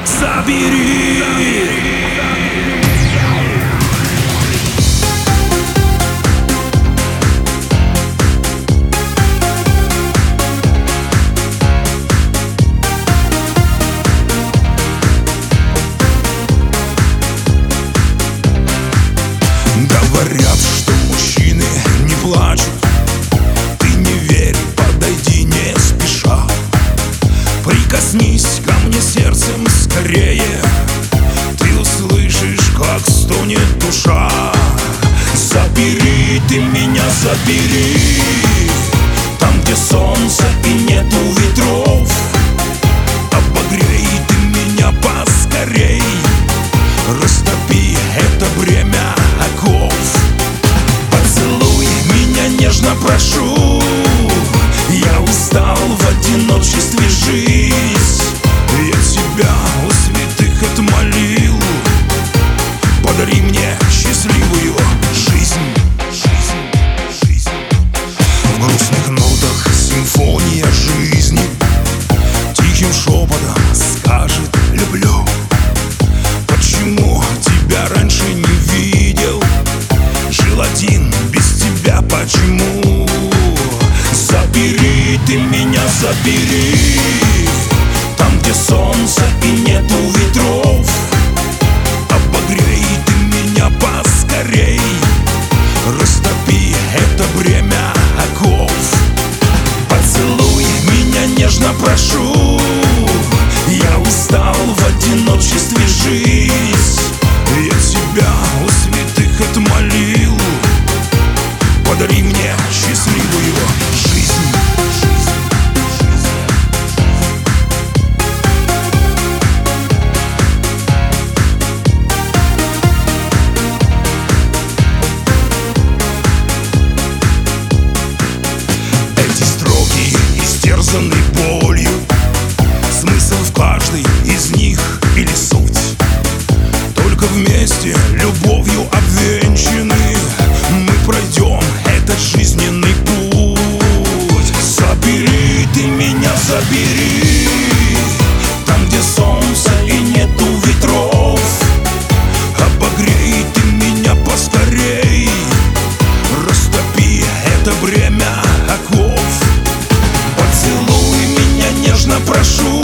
забери. Говорят, что мужчины не плачут. Ты не верь, подойди не спеша. Прикоснись ко мне сердцем скорее. Ты услышишь, как стонет душа. Забери ты меня, забери. Там, где солнце и нету ветров. Обогрей ты меня поскорей. Растопи это бремя оков. Поцелуй меня нежно, прошу. Я устал в одиночестве жить. Я тебя у святых отмолил. Подари мне счастливую жизнь. В грустных нотах симфония жизни. Тихим шепотом скажет люблю. Почему тебя раньше не видел? Жил один без тебя, почему? Забери ты меня, забери. Там, где солнце и нету ветров. Обогрей ты меня поскорей. Растопи это бремя оков. Поцелуй меня нежно, прошу. Я устал в одиночестве жить. Я тебя у святых отмолил. Подари мне счастливую жизнь. Эти строки истерзаны болью. Смысл в каждой из них или суть. Только вместе, любовью обвенчаны, мы пройдем этот жизненный путь. Забери ты меня, забери. Там, где солнце и нету ветров. Обогрей ты меня поскорей. Растопи это бремя оков. Поцелуй меня нежно, прошу.